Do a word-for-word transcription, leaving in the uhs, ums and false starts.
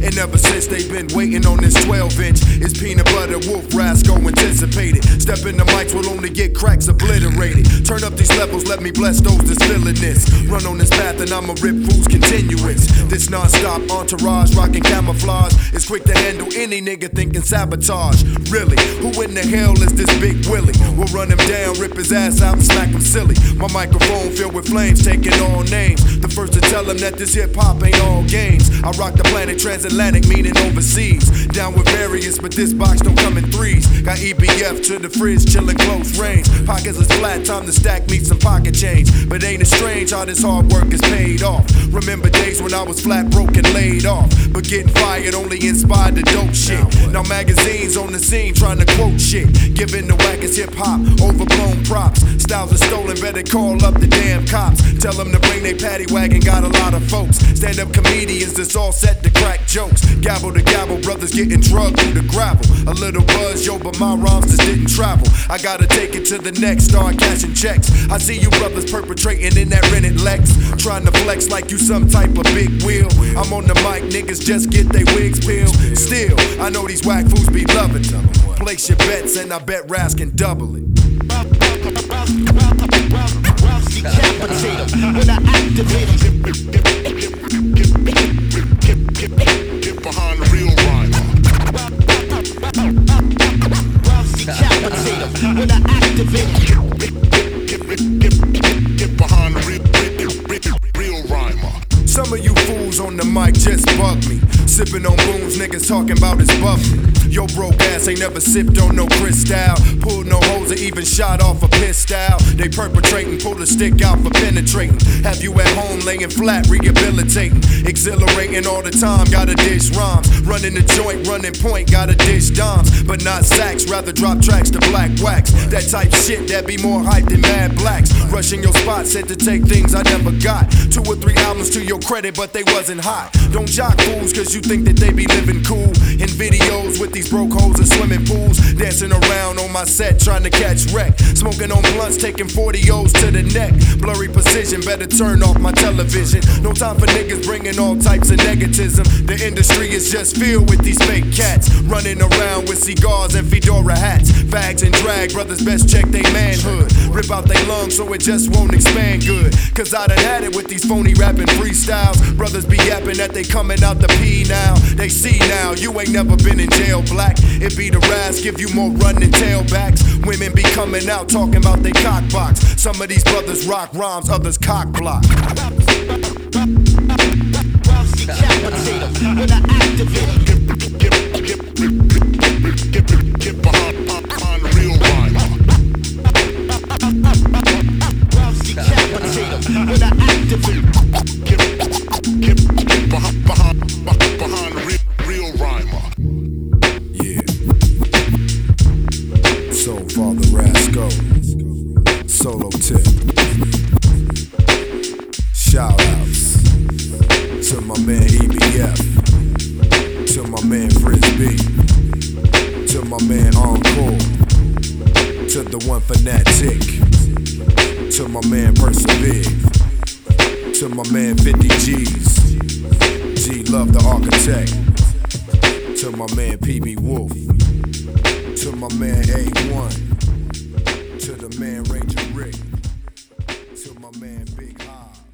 And ever since they've been waiting on this twelve inch, it's peanut butter wolf Rasco anticipated. Step in the mics will only get cracks obliterated. Turn up these levels, let me bless those that's feeling this. Run on this path and I'ma rip fools continuous. This non-stop entourage rocking camouflage is quick to handle any nigga thinking sabotage. Really, who in the hell is this Big Willie? We'll run him down, rip his ass out and smack him silly. My microphone filled with flames, taking all names. The first to tell him that this hip-hop ain't all games. I rock the planet transatlantic, meaning overseas. Down with various, but this box don't come in threes. Got E B F to the fridge, chillin' close range. Pockets is flat, time to stack me some pocket change. But ain't it strange how this hard work is paid off? Remember days when I was flat broke and laid off, but getting fired only inspired the dope shit. Now magazines on the scene trying to quote shit, giving the wackest hip-hop overblown props. Styles are stolen, better call up the damn cops. Tell them to bring they paddy wagon, got a lot of folks. Stand-up comedians that's all set to crack jokes. Gavel to gavel, brothers getting drugged through the gravel. A little buzz, yo, but my rhymes just didn't travel. I gotta take it to the next, start cashing checks. I see you brothers perpetrating in that rented Lex, trying to flex like you some type of big wheel. I'm on the mic, niggas just get they wigs peeled. Still, I know these whack fools be loving them. Place your bets and I bet Raz can double it. Decapitate them when I activate them. Get behind the real rhyme. Decapitate them when I activate them. Get behind the real, real rhymer. Some of you fools on the mic just bug me. Sipping on booms, niggas talking about his buffy. Yo broke ass ain't never sipped on no Cristal. Pulled no hoes or even shot off a pistol. They perpetrating, pull the stick out for penetrating. Have you at home laying flat, rehabilitating. Exhilarating all the time, gotta dish rhymes. Running the joint, running point, gotta dish dimes. But not sacks, rather drop tracks to black wax. That type shit that be more hype than Mad Blacks. Rushing your spot, said to take things I never got. Two or three albums to your credit, but they wasn't hot. Don't jock fools, cause you think that they be living cool. In videos with these broke hoes in swimming pools. Dancing around on my set, trying to catch wreck. Smoking on blunts, taking forty O's to the neck. Blurry precision, better turn off my television. No time for niggas bringing all types of negativism. The industry is just filled with these fake cats. Running around with cigars and fedora hats. Fags and drag, brothers best check they manhood. Rip out they lungs so it just won't expand good. Cause I done had it with these phony rapping freestyles. Brothers be yapping that they coming out the P now. They see now, you ain't never been in jail black. It be the Raz, give you more run than tailbacks. Women be coming out talking about they cock box. Some of these brothers rock rhymes, others cock block. Decapitate them when I activate them. Get behind the real rhyme. Decapitate them when I activate them. Get behind behind the real, real rhymer. Yeah. So Father Rasco, solo tip. Shout outs to my man E B F, to my man Frisbee, to my man Encore, to the one fanatic, to my man Persevere, to my man fifty G's, G Love the Architect, to my man P B Wolf, to my man A one, to the man Ranger Rick, to my man Big High.